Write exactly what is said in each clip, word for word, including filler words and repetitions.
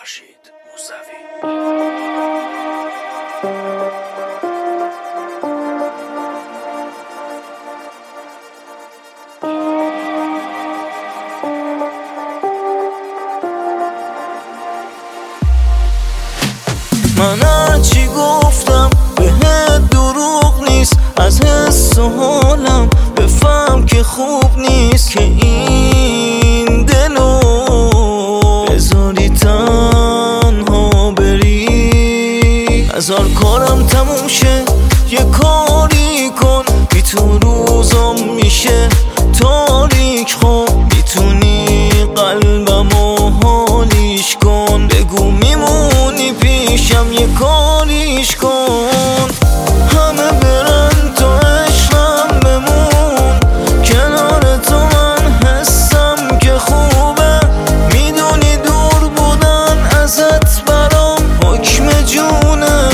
فرشید موسوی. من هرچی گفتم بهت دروغ نیست، از حس و حالم بفهم که خوب نیست که این دلو بذاری تنها بری. هزار کارم تموم شه یه کاری کن، بی تو روزم میشه تاریک. خب میتونی قلبمو حالیش کن، بگو میمونی پیشم یه کاریش کن. همه برن تو عشقم بمون، کنار تو من حسم که خوبه. میدونی دور بودن ازت برام حکم جونه.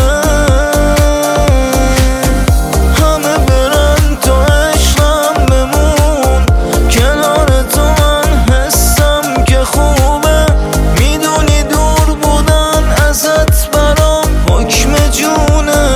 همه برن تو عشقم بمون، کنار تو من حسم که خوبه. میدونی دور بودن ازت برام حکم جونه.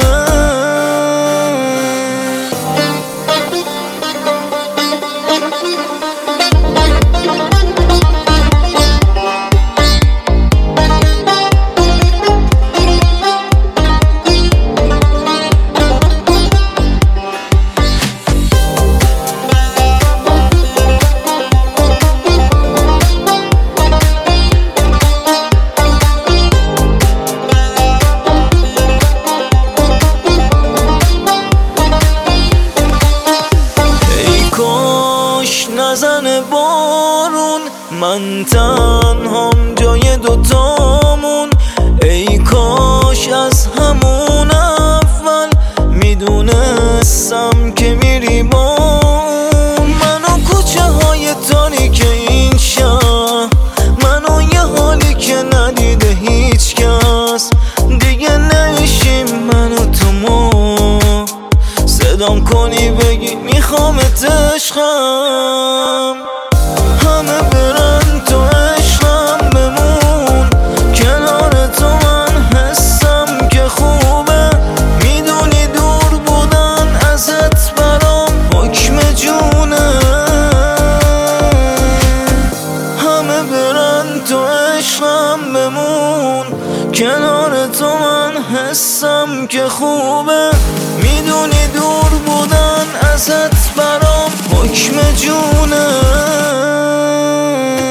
نزنه بارون، من تنهام جای دوتامون. ای کاش از همون اول میدونستم که میری با اون. منو کوچه های تاریک این شهر، منو یه حالی که ندیده هیچ کس دیگه. نمیشیم منو تو ما، صدام کنی بگی میخوامت عشقم. همه برن تو عشقم بمون، کنار تو من حسم که خوبه. میدونی دور بودن ازت برام حکم جونه. همه برن تو عشقم بمون، کنار تو من حسم که خوبه. میدونی دور بودن ازت برام حکم جونه.